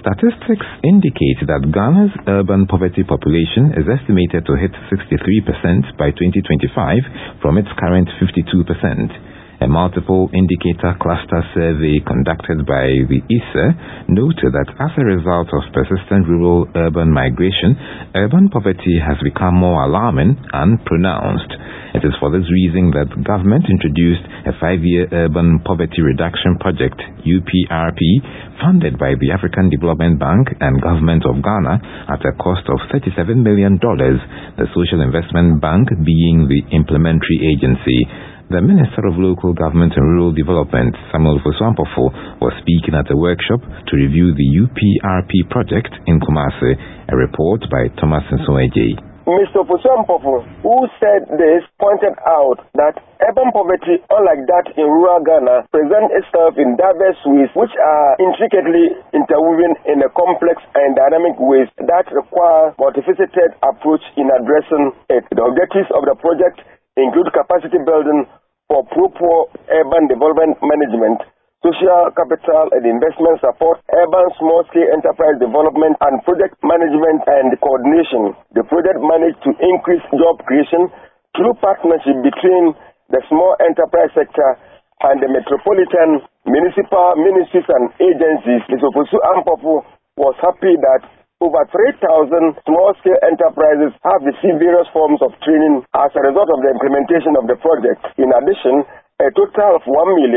Statistics indicate that Ghana's urban poverty population is estimated to hit 63% by 2025 from its current 52%. A multiple indicator cluster survey conducted by the ISA noted that as a result of persistent rural-urban migration, urban poverty has become more alarming and pronounced. It is for this reason that government introduced a 5-year urban poverty reduction project, UPRP, funded by the African Development Bank and Government of Ghana at a cost of $37 million, the Social Investment Bank being the implementary agency. The Minister of Local Government and Rural Development, Samuel Fosu-Ampofo, was speaking at a workshop to review the UPRP project in Kumasi. A report by Thomas Nsoeje. Mr. Fosu-Ampofo, who said this, pointed out that urban poverty, unlike that in rural Ghana, presents itself in diverse ways which are intricately interwoven in a complex and dynamic ways that require multifaceted approach in addressing it. The objectives of the project include capacity building for poor urban development management, social capital and investment support, urban small-scale enterprise development, and project management and coordination. The project managed to increase job creation through partnership between the small enterprise sector and the metropolitan, municipal, ministries and agencies. Mr. Fosu-Ampofo was happy that over 3,000 small-scale enterprises have received various forms of training as a result of the implementation of the project. In addition, a total of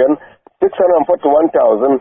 1,641,939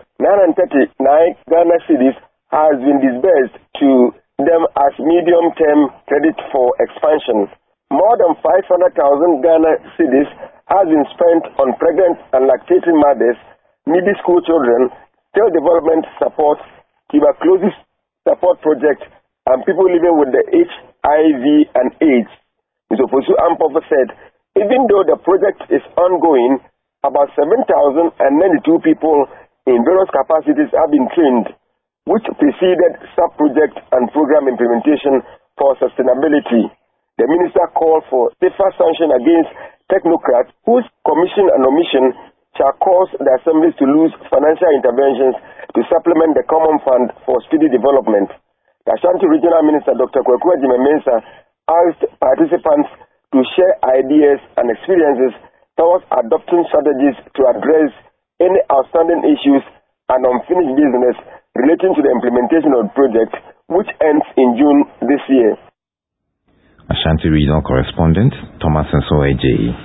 Ghana cedis has been disbursed to them as medium-term credit for expansion. More than 500,000 Ghana cedis has been spent on pregnant and lactating mothers, needy school children, child development support, tuberculosis support project, and people living with the HIV and AIDS. Mr. Fosu-Ampofo said, even though the project is ongoing, about 7,092 people in various capacities have been trained, which preceded sub-project and program implementation for sustainability. The minister called for safer sanction against technocrats whose commission and omission shall cause the assemblies to lose financial interventions to supplement the common fund for speedy development. The Ashanti Regional Minister Dr. Kwaku Agyeman-Mensah asked participants to share ideas and experiences towards adopting strategies to address any outstanding issues and unfinished business relating to the implementation of the project, which ends in June this year. Ashanti Regional Correspondent Thomas Nsoeje.